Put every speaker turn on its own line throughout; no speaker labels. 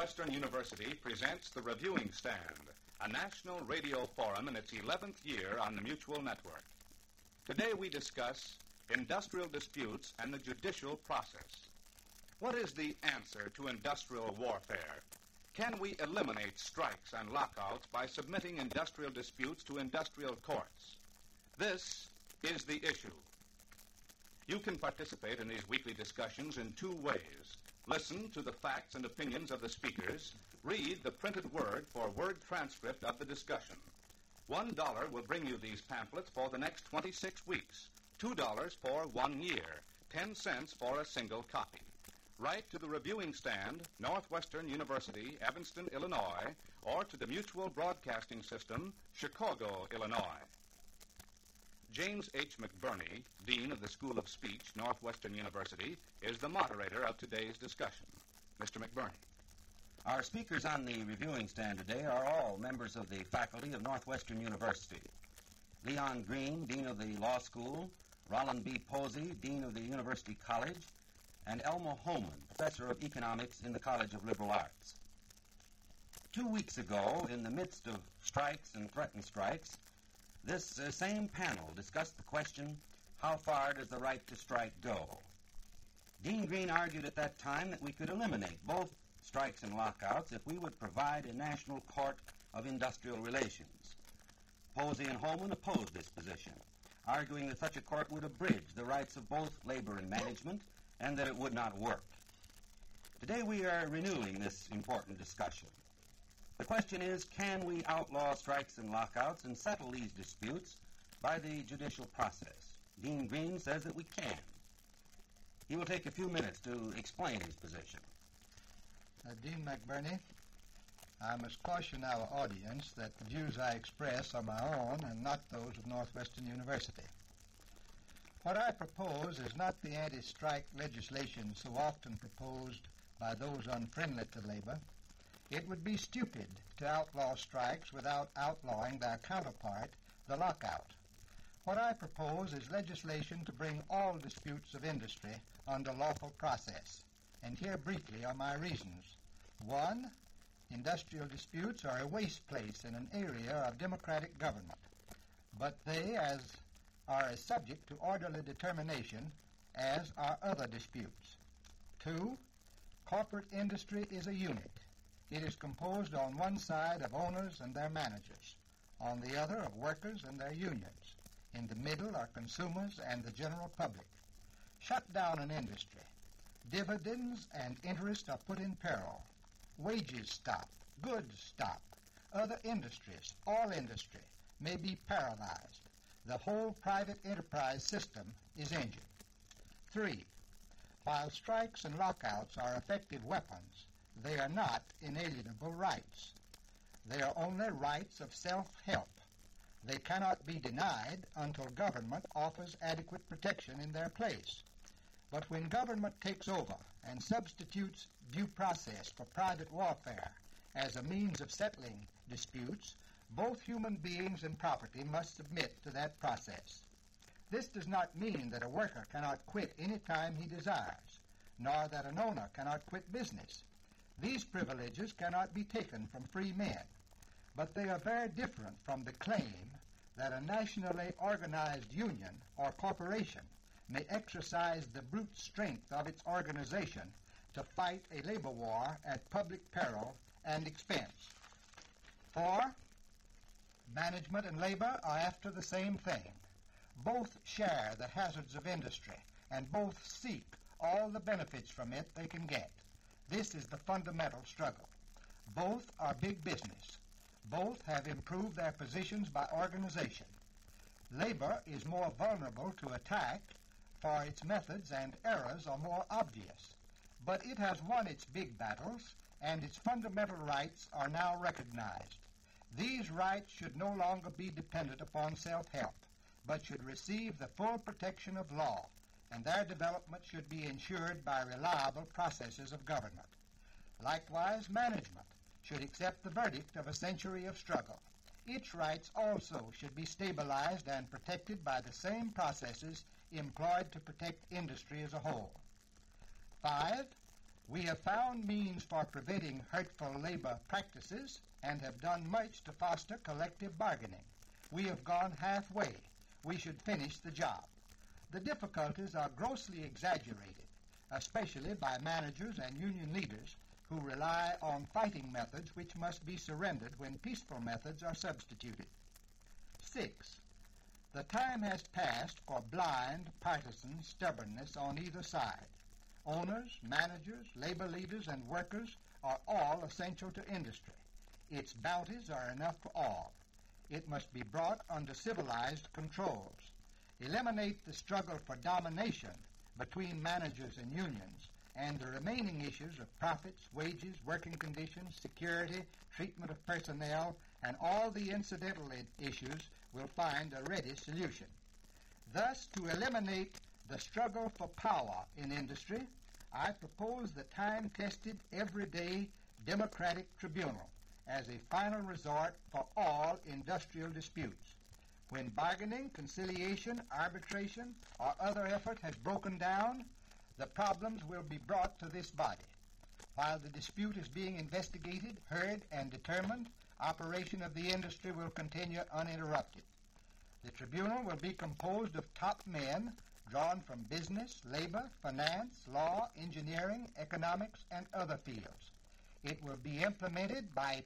Northwestern University presents the Reviewing Stand, a national radio forum in its 11th year on the Mutual Network. Today we discuss industrial disputes and the judicial process. What is the answer to industrial warfare? Can we eliminate strikes and lockouts by submitting industrial disputes to industrial courts? This is the issue. You can participate in these weekly discussions in two ways. Listen to the facts and opinions of the speakers. Read the printed word for word transcript of the discussion. $1 will bring you these pamphlets for the next 26 weeks. $2 for 1 year. 10 cents for a single copy. Write to the Reviewing Stand, Northwestern University, Evanston, Illinois, or to the Mutual Broadcasting System, Chicago, Illinois. James H. McBurney, Dean of the School of Speech, Northwestern University, is the moderator of today's discussion. Mr. McBurney.
Our speakers on the Reviewing Stand today are all members of the faculty of Northwestern University. Leon Green, Dean of the Law School, Roland B. Posey, Dean of the University College, and Elmo Holman, Professor of Economics in the College of Liberal Arts. 2 weeks ago, in the midst of strikes and threatened strikes, this same panel discussed the question, how far does the right to strike go? Dean Green argued at that time that we could eliminate both strikes and lockouts if we would provide a national court of industrial relations. Posey and Holman opposed this position, arguing that such a court would abridge the rights of both labor and management and that it would not work. Today we are renewing this important discussion. The question is, can we outlaw strikes and lockouts and settle these disputes by the judicial process? Dean Green says that we can. He will take a few minutes to explain his position.
Dean McBurney, I must caution our audience that the views I express are my own and not those of Northwestern University. What I propose is not the anti-strike legislation so often proposed by those unfriendly to labor. It would be stupid to outlaw strikes without outlawing their counterpart, the lockout. What I propose is legislation to bring all disputes of industry under lawful process. And here briefly are my reasons. 1, industrial disputes are a waste place in an area of democratic government, but they are as subject to orderly determination as are other disputes. 2, corporate industry is a unit. It is composed on one side of owners and their managers, on the other of workers and their unions. In the middle are consumers and the general public. Shut down an industry. Dividends and interest are put in peril. Wages stop. Goods stop. Other industries, all industry, may be paralyzed. The whole private enterprise system is injured. 3, while strikes and lockouts are effective weapons, they are not inalienable rights. They are only rights of self-help. They cannot be denied until government offers adequate protection in their place. But when government takes over and substitutes due process for private warfare as a means of settling disputes, both human beings and property must submit to that process. This does not mean that a worker cannot quit any time he desires, nor that an owner cannot quit business. These privileges cannot be taken from free men, but they are very different from the claim that a nationally organized union or corporation may exercise the brute strength of its organization to fight a labor war at public peril and expense. 4, management and labor are after the same thing. Both share the hazards of industry, and both seek all the benefits from it they can get. This is the fundamental struggle. Both are big business. Both have improved their positions by organization. Labor is more vulnerable to attack, for its methods and errors are more obvious. But it has won its big battles, and its fundamental rights are now recognized. These rights should no longer be dependent upon self-help, but should receive the full protection of law, and their development should be ensured by reliable processes of government. Likewise, management should accept the verdict of a century of struggle. Its rights also should be stabilized and protected by the same processes employed to protect industry as a whole. 5, We have found means for preventing hurtful labor practices and have done much to foster collective bargaining. We have gone halfway. We should finish the job. The difficulties are grossly exaggerated, especially by managers and union leaders who rely on fighting methods which must be surrendered when peaceful methods are substituted. 6. The time has passed for blind, partisan stubbornness on either side. Owners, managers, labor leaders, and workers are all essential to industry. Its bounties are enough for all. It must be brought under civilized controls. Eliminate the struggle for domination between managers and unions, and the remaining issues of profits, wages, working conditions, security, treatment of personnel, and all the incidental issues will find a ready solution. Thus, to eliminate the struggle for power in industry, I propose the time-tested, everyday democratic tribunal as a final resort for all industrial disputes. When bargaining, conciliation, arbitration, or other effort has broken down, the problems will be brought to this body. While the dispute is being investigated, heard, and determined, operation of the industry will continue uninterrupted. The tribunal will be composed of top men drawn from business, labor, finance, law, engineering, economics, and other fields. It will be implemented by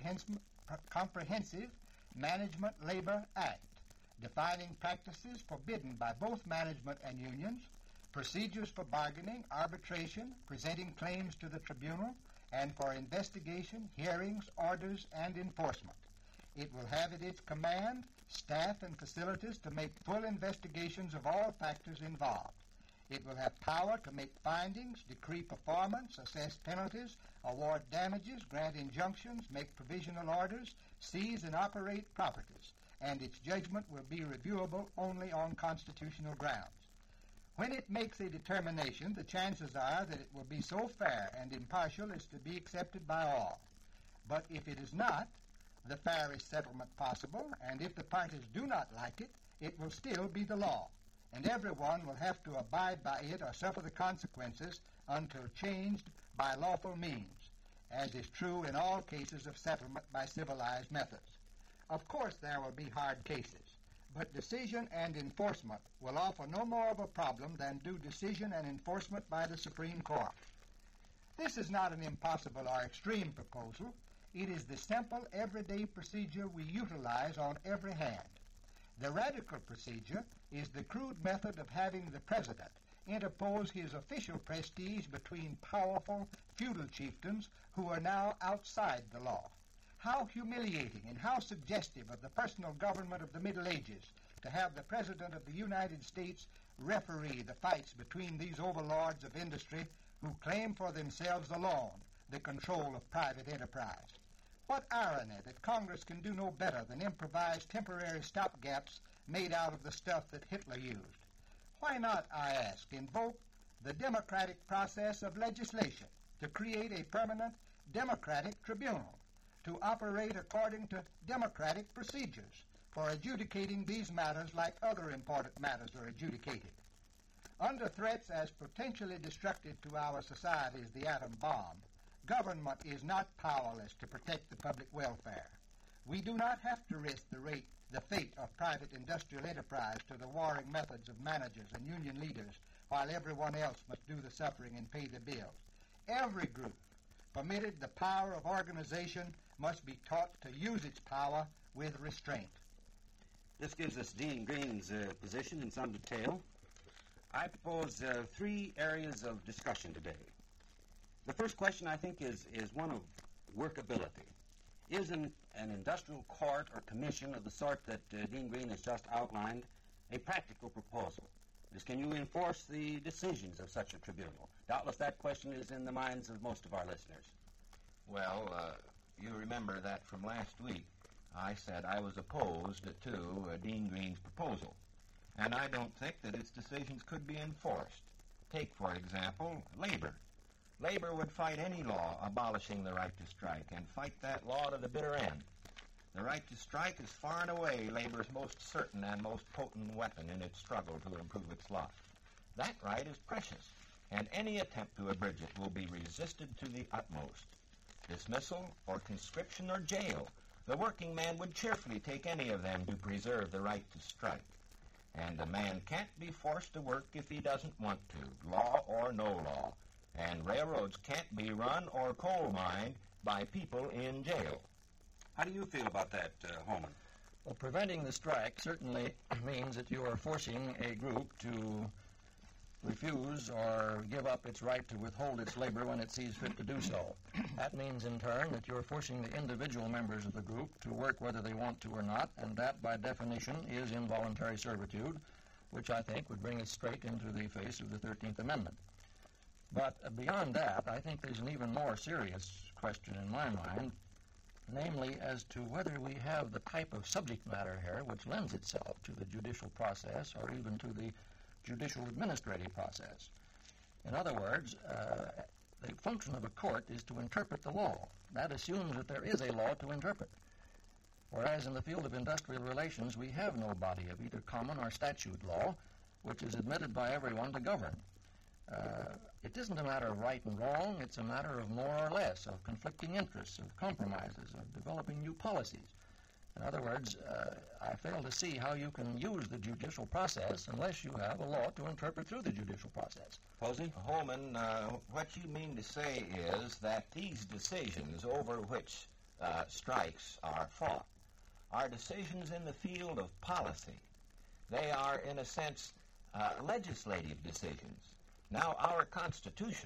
a comprehensive Management Labor Act, defining practices forbidden by both management and unions, procedures for bargaining, arbitration, presenting claims to the tribunal, and for investigation, hearings, orders, and enforcement. It will have at its command staff and facilities to make full investigations of all factors involved. It will have power to make findings, decree performance, assess penalties, award damages, grant injunctions, make provisional orders, seize and operate properties, and its judgment will be reviewable only on constitutional grounds. When it makes a determination, the chances are that it will be so fair and impartial as to be accepted by all. But if it is not, the fairest settlement possible, and if the parties do not like it, it will still be the law, and everyone will have to abide by it or suffer the consequences until changed by lawful means, as is true in all cases of settlement by civilized methods. Of course, there will be hard cases, but decision and enforcement will offer no more of a problem than do decision and enforcement by the Supreme Court. This is not an impossible or extreme proposal. It is the simple, everyday procedure we utilize on every hand. The radical procedure is the crude method of having the president interpose his official prestige between powerful feudal chieftains who are now outside the law. How humiliating and how suggestive of the personal government of the Middle Ages to have the President of the United States referee the fights between these overlords of industry who claim for themselves alone the control of private enterprise. What irony that Congress can do no better than improvise temporary stopgaps made out of the stuff that Hitler used. Why not, I ask, invoke the democratic process of legislation to create a permanent democratic tribunal to operate according to democratic procedures for adjudicating these matters like other important matters are adjudicated. Under threats as potentially destructive to our society as the atom bomb, government is not powerless to protect the public welfare. We do not have to risk the fate of private industrial enterprise to the warring methods of managers and union leaders while everyone else must do the suffering and pay the bills. Every group permitted the power of organization must be taught to use its power with restraint.
This gives us Dean Green's position in some detail. I propose 3 areas of discussion today. The first question, I think, is one of workability. Is an industrial court or commission of the sort that Dean Green has just outlined a practical proposal? Can you enforce the decisions of such a tribunal? Doubtless that question is in the minds of most of our listeners.
Well, you remember that from last week I said I was opposed to Dean Green's proposal, and I don't think that its decisions could be enforced. Take, for example, labor. Labor would fight any law abolishing the right to strike, and fight that law to the bitter end. The right to strike is far and away labor's most certain and most potent weapon in its struggle to improve its lot. That right is precious, and any attempt to abridge it will be resisted to the utmost. Dismissal or conscription or jail, the working man would cheerfully take any of them to preserve the right to strike. And a man can't be forced to work if he doesn't want to, law or no law. And railroads can't be run or coal mined by people in jail.
How do you feel about that, Holman?
Well, preventing the strike certainly means that you are forcing a group to refuse or give up its right to withhold its labor when it sees fit to do so. That means, in turn, that you're forcing the individual members of the group to work whether they want to or not, and that, by definition, is involuntary servitude, which I think would bring us straight into the face of the 13th Amendment. But beyond that, I think there's an even more serious question in my mind, namely as to whether we have the type of subject matter here which lends itself to the judicial process or even to the judicial administrative process. In other words, the function of a court is to interpret the law. That assumes that there is a law to interpret. Whereas in the field of industrial relations, we have no body of either common or statute law which is admitted by everyone to govern. It isn't a matter of right and wrong, it's a matter of more or less, of conflicting interests, of compromises, of developing new policies. In other words, I fail to see how you can use the judicial process unless you have a law to interpret through the judicial process.
Posey? Holman, what you mean to say is that these decisions over which strikes are fought are decisions in the field of policy. They are, in a sense, legislative decisions. Now, our Constitution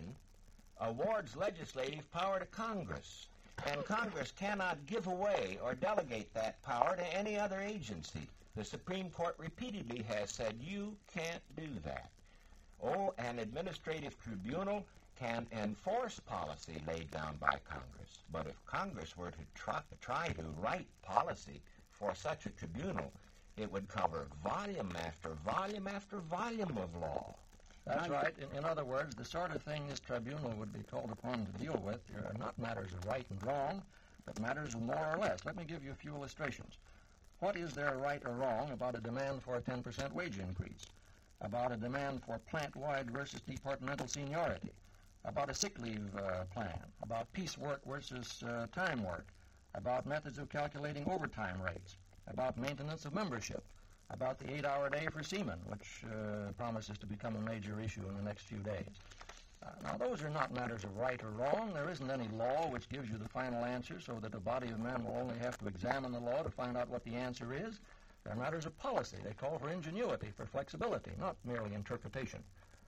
awards legislative power to Congress, and Congress cannot give away or delegate that power to any other agency. The Supreme Court repeatedly has said you can't do that. Oh, an administrative tribunal can enforce policy laid down by Congress, but if Congress were to try to write policy for such a tribunal, it would cover volume after volume after volume of law.
That's right. In other words, the sort of thing this tribunal would be called upon to deal with are not matters of right and wrong, but matters of more or less. Let me give you a few illustrations. What is there right or wrong about a demand for a 10% wage increase? About a demand for plant-wide versus departmental seniority? About a sick leave plan? About piecework versus time work? About methods of calculating overtime rates? About maintenance of membership? About the 8-hour day for seamen, which promises to become a major issue in the next few days. Now, those are not matters of right or wrong. There isn't any law which gives you the final answer so that a body of men will only have to examine the law to find out what the answer is. They're matters of policy. They call for ingenuity, for flexibility, not merely interpretation.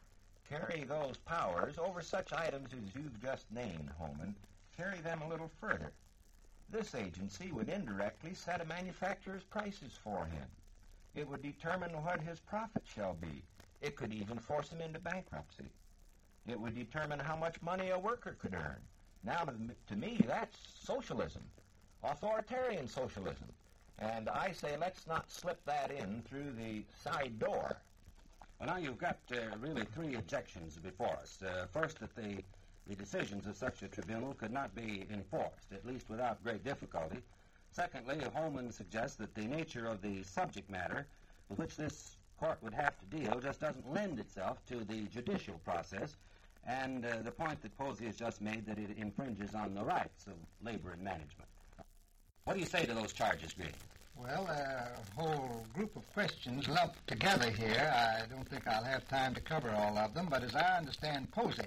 Carry those powers over such items as you've just named, Holman. Carry them a little further. This agency would indirectly set a manufacturer's prices for him. It would determine what his profit shall be. It could even force him into bankruptcy. It would determine how much money a worker could earn. Now, to me, that's socialism, authoritarian socialism. And I say let's not slip that in through the side door.
Well, now you've got really three objections before us. First, that the decisions of such a tribunal could not be enforced, at least without great difficulty. Secondly, Holman suggests that the nature of the subject matter with which this court would have to deal just doesn't lend itself to the judicial process, and the point that Posey has just made that it infringes on the rights of labor and management. What do you say to those charges, Green?
Well, a whole group of questions lumped together here. I don't think I'll have time to cover all of them, but as I understand Posey,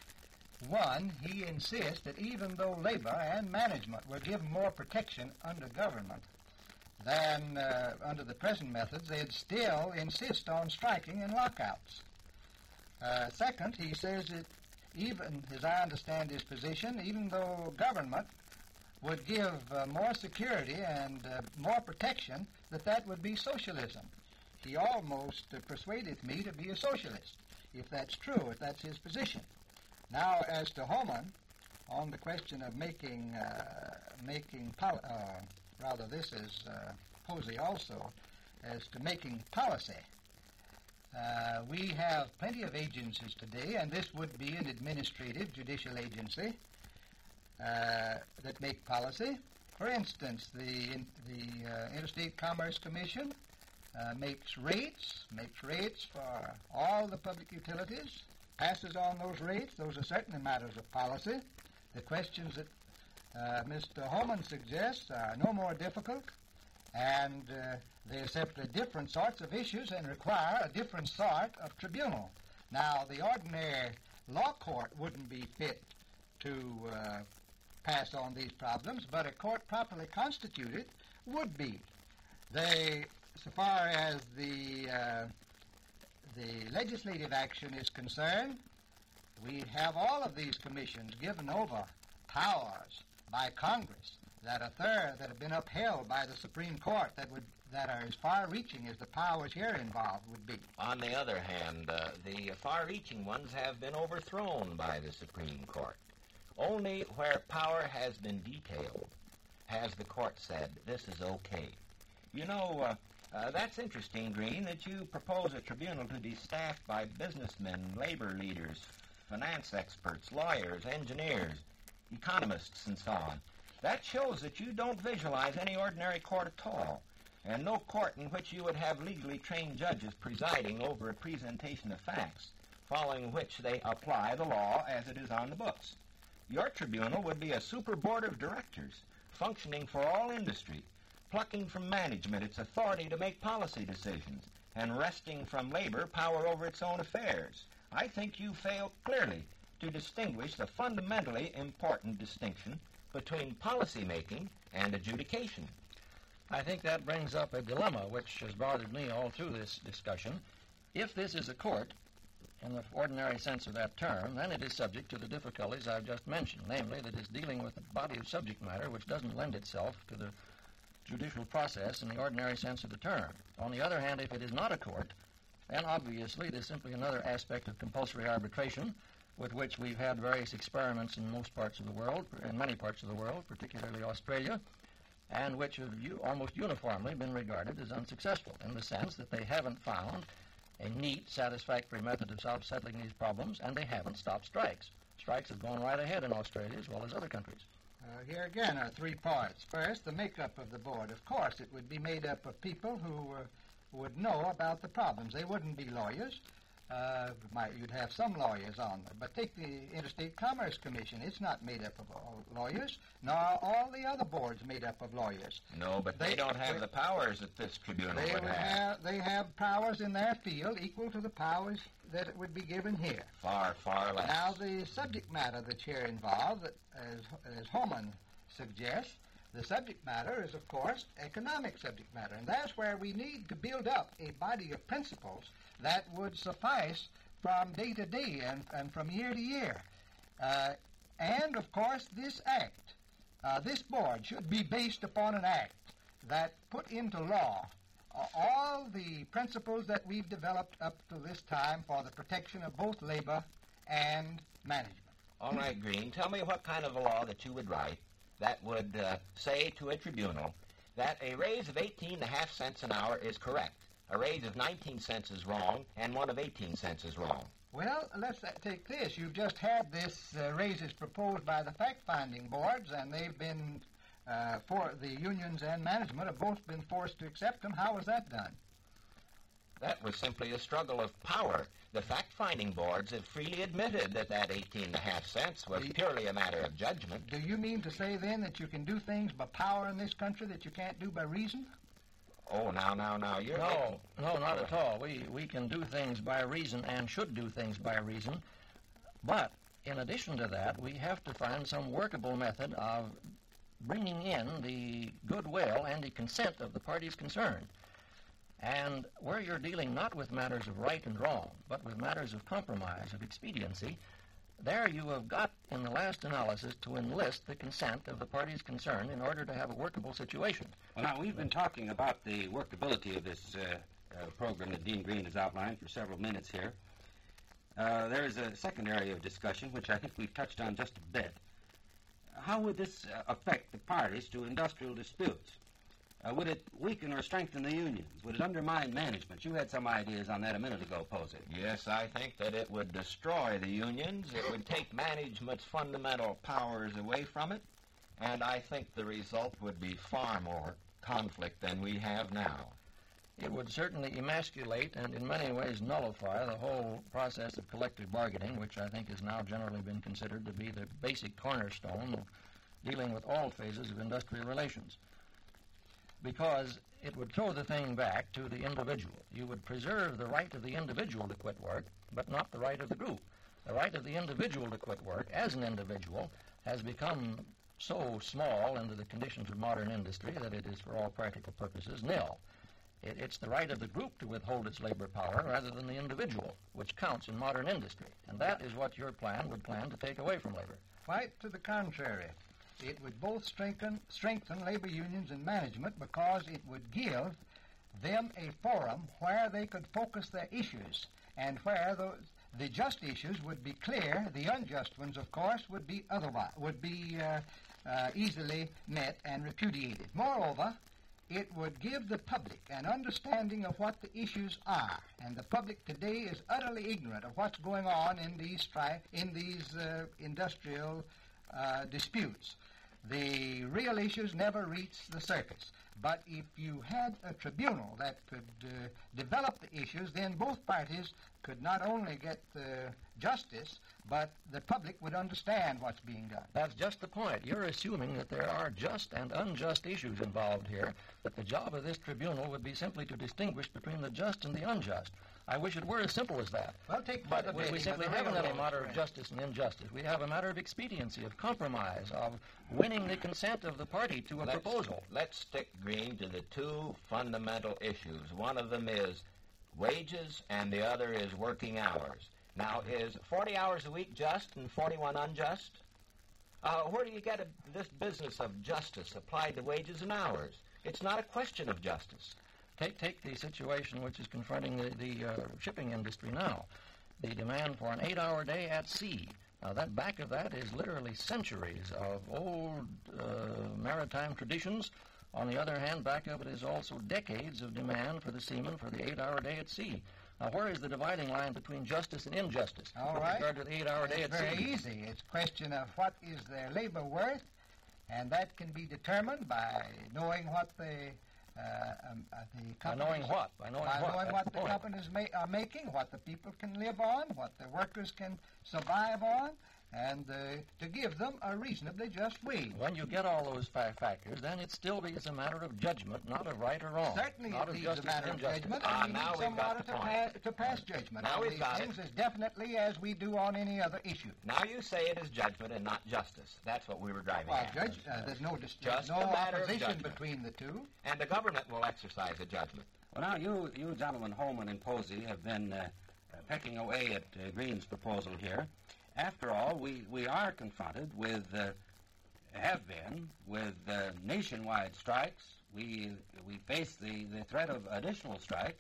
one, he insists that even though labor and management were given more protection under government than under the present methods, they'd still insist on striking and lockouts. Second, he says that even, as I understand his position, even though government would give more security and more protection, that would be socialism. He almost persuaded me to be a socialist, if that's true, if that's his position. Now, as to Holman, on the question of this is Posey also, as to making policy, we have plenty of agencies today, and this would be an administrative judicial agency that make policy. For instance, the Interstate Commerce Commission makes rates for all the public utilities, passes on those rates. Those are certainly matters of policy. The questions that Mr. Homan suggests are no more difficult, and they're simply different sorts of issues and require a different sort of tribunal. Now, the ordinary law court wouldn't be fit to pass on these problems, but a court properly constituted would be. So far as the legislative action is concerned, we have all of these commissions given over powers by Congress that have been upheld by the Supreme Court that are as far-reaching as the powers here involved would be.
On the other hand, the far-reaching ones have been overthrown by the Supreme Court. Only where power has been detailed has the court said, this is okay. You know, that's interesting, Green, that you propose a tribunal to be staffed by businessmen, labor leaders, finance experts, lawyers, engineers, economists, and so on. That shows that you don't visualize any ordinary court at all, and no court in which you would have legally trained judges presiding over a presentation of facts, following which they apply the law as it is on the books. Your tribunal would be a super board of directors, functioning for all industry, plucking from management its authority to make policy decisions, and wresting from labor power over its own affairs. I think you fail clearly to distinguish the fundamentally important distinction between policy-making and adjudication.
I think that brings up a dilemma which has bothered me all through this discussion. If this is a court, in the ordinary sense of that term, then it is subject to the difficulties I've just mentioned, namely that it's dealing with a body of subject matter which doesn't lend itself to the judicial process in the ordinary sense of the term. On the other hand, if it is not a court, then obviously it is simply another aspect of compulsory arbitration with which we've had various experiments in most parts of the world, in many parts of the world, particularly Australia, and which have almost uniformly been regarded as unsuccessful in the sense that they haven't found a neat, satisfactory method of settling these problems, and they haven't stopped strikes. Strikes have gone right ahead in Australia as well as other countries.
Here again are 3 parts. First, the makeup of the board. Of course, it would be made up of people who would know about the problems. They wouldn't be lawyers. You'd have some lawyers on there. But take the Interstate Commerce Commission. It's not made up of lawyers, nor are all the other boards made up of lawyers.
No, but they don't have the powers that this tribunal would have.
They have powers in their field equal to the powers that it would be given here.
Far, far less.
Now, the subject matter that's here involved, as Homan suggests, the subject matter is, of course, economic subject matter. And that's where we need to build up a body of principles that would suffice from day to day and from year to year. And, of course, this act, this board should be based upon an act that put into law all the principles that we've developed up to this time for the protection of both labor and management.
All right, Green, tell me what kind of a law that you would write that would say to a tribunal that a raise of 18.5 cents an hour is correct, a raise of 19 cents is wrong, and one of 18 cents is wrong.
Well, let's take this. You've just had this raises proposed by the fact-finding boards, and they've been, for the unions and management have both been forced to accept them. How was that done?
That was simply a struggle of power. The fact-finding boards have freely admitted that 18.5 cents was purely a matter of judgment.
Do you mean to say, then, that you can do things by power in this country that you can't do by reason?
Oh, now, you're...
No, not at all. We can do things by reason and should do things by reason. But, in addition to that, we have to find some workable method of bringing in the goodwill and the consent of the parties concerned. And where you're dealing not with matters of right and wrong, but with matters of compromise, of expediency, there you have got, in the last analysis, to enlist the consent of the parties concerned in order to have a workable situation.
Well, now, we've been talking about the workability of this program that Dean Green has outlined for several minutes here. There is a second area of discussion, which I think we've touched on just a bit. How would this affect the parties to industrial disputes? Would it weaken or strengthen the unions? Would it undermine management? You had some ideas on that a minute ago, Posey.
Yes, I think that it would destroy the unions. It would take management's fundamental powers away from it. And I think the result would be far more conflict than we have now.
it would certainly emasculate and in many ways nullify the whole process of collective bargaining, which I think has now generally been considered to be the basic cornerstone of dealing with all phases of industrial relations. Because it would throw the thing back to the individual. You would preserve the right of the individual to quit work, but not the right of the group. The right of the individual to quit work as an individual has become so small under the conditions of modern industry that it is, for all practical purposes, nil. It's the right of the group to withhold its labor power rather than the individual, which counts in modern industry. And that is what your plan would plan to take away from labor.
Quite to the contrary. It would both strengthen labor unions and management because it would give them a forum where they could focus their issues and where the just issues would be clear. The unjust ones, of course, would be easily met and repudiated. Moreover, it would give the public an understanding of what the issues are, and the public today is utterly ignorant of what's going on in these industrial disputes. The real issues never reach the surface. But if you had a tribunal that could develop the issues, then both parties could not only get justice, but the public would understand what's being done.
That's just the point. You're assuming that there are just and unjust issues involved here, that the job of this tribunal would be simply to distinguish between the just and the unjust. I wish it were as simple as that.
Well, take
but we simply haven't any matter of justice and injustice. We have a matter of expediency, of compromise, of winning the consent of the party to a proposal.
Let's stick, Green, to the two fundamental issues. One of them is wages, and the other is working hours. Now, is 40 hours a week just and 41 unjust? Where do you get this business of justice applied to wages and hours? It's not a question of justice.
Take the situation which is confronting the shipping industry now. The demand for an 8-hour day at sea. Now, that back of that is literally centuries of old maritime traditions. On the other hand, back of it is also decades of demand for the seaman for the 8-hour day at sea. Now, where is the dividing line between justice and injustice
All
with
right.
regard to the 8-hour day at sea?
It's very easy. It's a question of what is their labor worth, and that can be determined by knowing what the companies...
By knowing
what
the
the companies are making, what the people can live on, what the workers can survive on, and to give them a reasonably just wage.
When you get all those factors, then it still is a matter of judgment, not of right or wrong.
Certainly
not
it
of
is a matter of judgment, and we
now
need
we've got
somebody
the point.
to pass judgment
Now
on
we've
these
got
things
it.
as definitely as we do on any other issue.
Now you say it is judgment and not justice. That's what we were driving
Well,
at.
Judge, there's no
Just a matter of
opposition
judgment.
between the two.
And the government will exercise a judgment.
Well, now, you gentlemen, Holman and Posey, have been pecking away at Green's proposal here. After all, we are confronted with, have been, with nationwide strikes. We face the threat of additional strikes.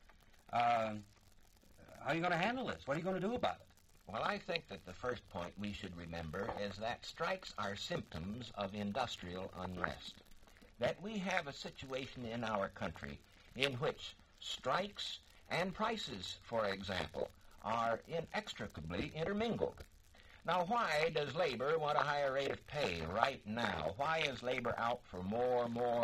How are you going to handle this? What are you going to do about it?
Well, I think that the first point we should remember is that strikes are symptoms of industrial unrest. That we have a situation in our country in which strikes and prices, for example, are inextricably intermingled. Now, why does labor want a higher rate of pay right now? Why is labor out for more,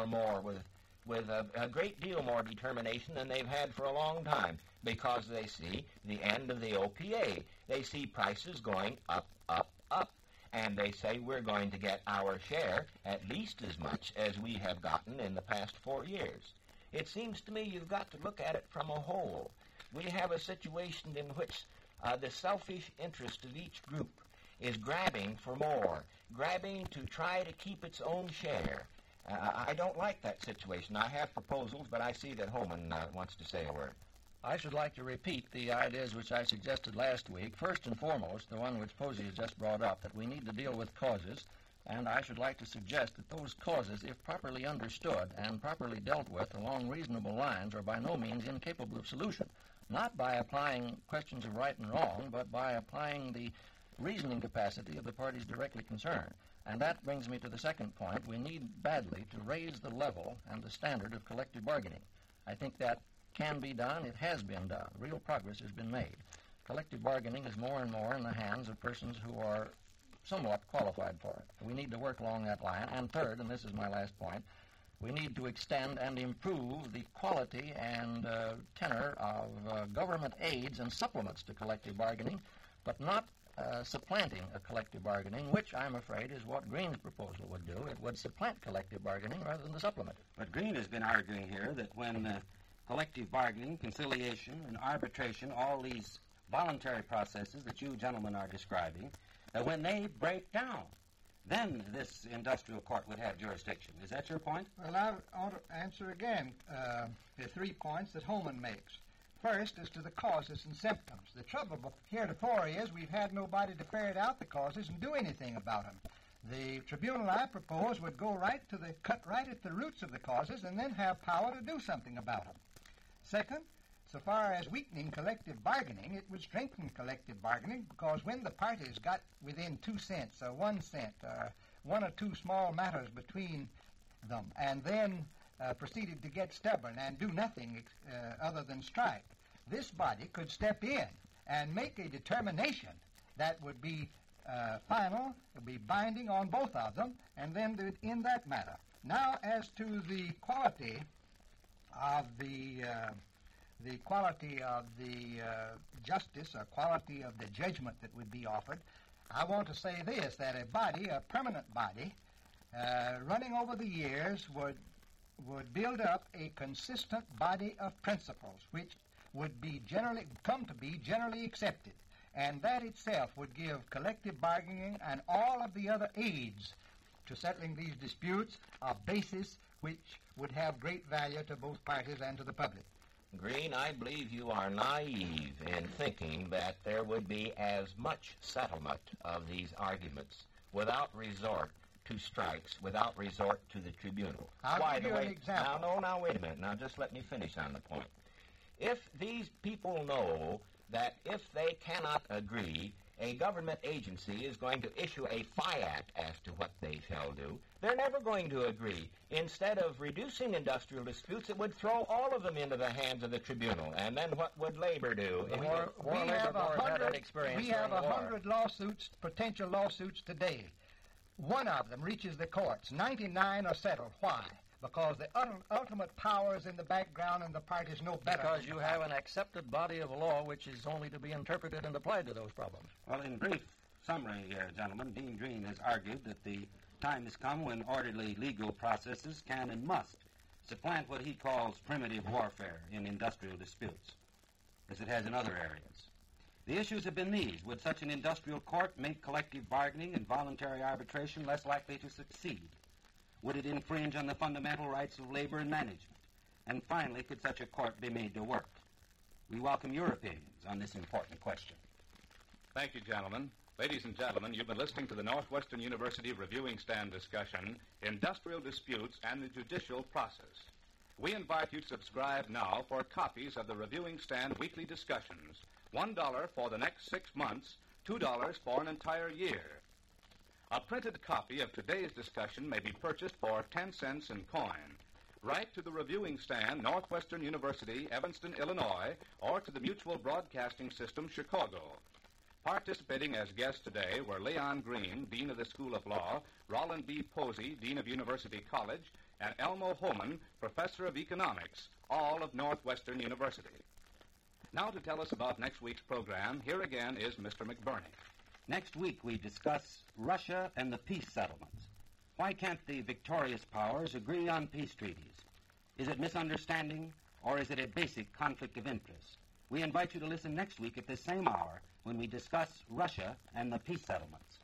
with a great deal more determination than they've had for a long time? Because they see the end of the OPA. They see prices going up, up, up. And they say we're going to get our share at least as much as we have gotten in the past 4 years. It seems to me you've got to look at it from a whole. We have a situation in which the selfish interest of each group is grabbing for more, grabbing to try to keep its own share. I don't like that situation. I have proposals, but I see that Holman wants to say a word.
I should like to repeat the ideas which I suggested last week. First and foremost, the one which Posey has just brought up, that we need to deal with causes. And I should like to suggest that those causes, if properly understood and properly dealt with along reasonable lines, are by no means incapable of solution. Not by applying questions of right and wrong, but by applying the reasoning capacity of the parties directly concerned. And that brings me to the second point. We need badly to raise the level and the standard of collective bargaining. I think that can be done. It has been done. Real progress has been made. Collective bargaining is more and more in the hands of persons who are somewhat qualified for it. We need to work along that line. And third, and this is my last point, we need to extend and improve the quality and tenor of government aids and supplements to collective bargaining, but not supplanting a collective bargaining, which I'm afraid is what Green's proposal would do. It would supplant collective bargaining rather than to supplement it.
But Green has been arguing here that when collective bargaining, conciliation, and arbitration, all these voluntary processes that you gentlemen are describing, that when they break down, then this industrial court would have jurisdiction. Is that your point?
Well, I ought to answer again the 3 points that Holman makes. First, as to the causes and symptoms. The trouble heretofore is we've had nobody to ferret out the causes and do anything about them. The tribunal I propose would go cut right at the roots of the causes and then have power to do something about them. Second, so far as weakening collective bargaining, it would strengthen collective bargaining because when the parties got within 2 cents or 1 cent or 1 or 2 small matters between them and then proceeded to get stubborn and do nothing other than strike, this body could step in and make a determination that would be final, would be binding on both of them, and then end that matter. Now, as to the quality of the justice or quality of the judgment that would be offered, I want to say this, that a body, a permanent body, running over the years would build up a consistent body of principles which would come to be generally accepted, and that itself would give collective bargaining and all of the other aids to settling these disputes a basis which would have great value to both parties and to the public.
Green, I believe you are naive in thinking that there would be as much settlement of these arguments without resort to strikes, without resort to the tribunal.
I'll give you an example.
Now, wait a minute. Now, just let me finish on the point. If these people know that if they cannot agree, a government agency is going to issue a fiat as to what they shall do, they're never going to agree. Instead of reducing industrial disputes, it would throw all of them into the hands of the tribunal. And then what would labor do?
We have 100 lawsuits, potential lawsuits today. One of them reaches the courts. 99 are settled. Why? Because the ultimate power is in the background and the parties know better.
Because you have an accepted body of law which is only to be interpreted and applied to those problems.
Well, in brief summary here, gentlemen, Dean Green has argued that the time has come when orderly legal processes can and must supplant what he calls primitive warfare in industrial disputes, as it has in other areas. The issues have been these. Would such an industrial court make collective bargaining and voluntary arbitration less likely to succeed? Would it infringe on the fundamental rights of labor and management? And finally, could such a court be made to work? We welcome your opinions on this important question.
Thank you, gentlemen. Ladies and gentlemen, you've been listening to the Northwestern University Reviewing Stand discussion, Industrial Disputes and the Judicial Process. We invite you to subscribe now for copies of the Reviewing Stand weekly discussions. $1 for the next 6 months, $2 for an entire year. A printed copy of today's discussion may be purchased for 10 cents in coin. Write to the Reviewing Stand, Northwestern University, Evanston, Illinois, or to the Mutual Broadcasting System, Chicago. Participating as guests today were Leon Green, Dean of the School of Law, Roland B. Posey, Dean of University College, and Elmo Holman, Professor of Economics, all of Northwestern University. Now to tell us about next week's program, here again is Mr. McBurney.
Next week we discuss Russia and the peace settlements. Why can't the victorious powers agree on peace treaties? Is it misunderstanding, or is it a basic conflict of interest? We invite you to listen next week at this same hour when we discuss Russia and the peace settlements.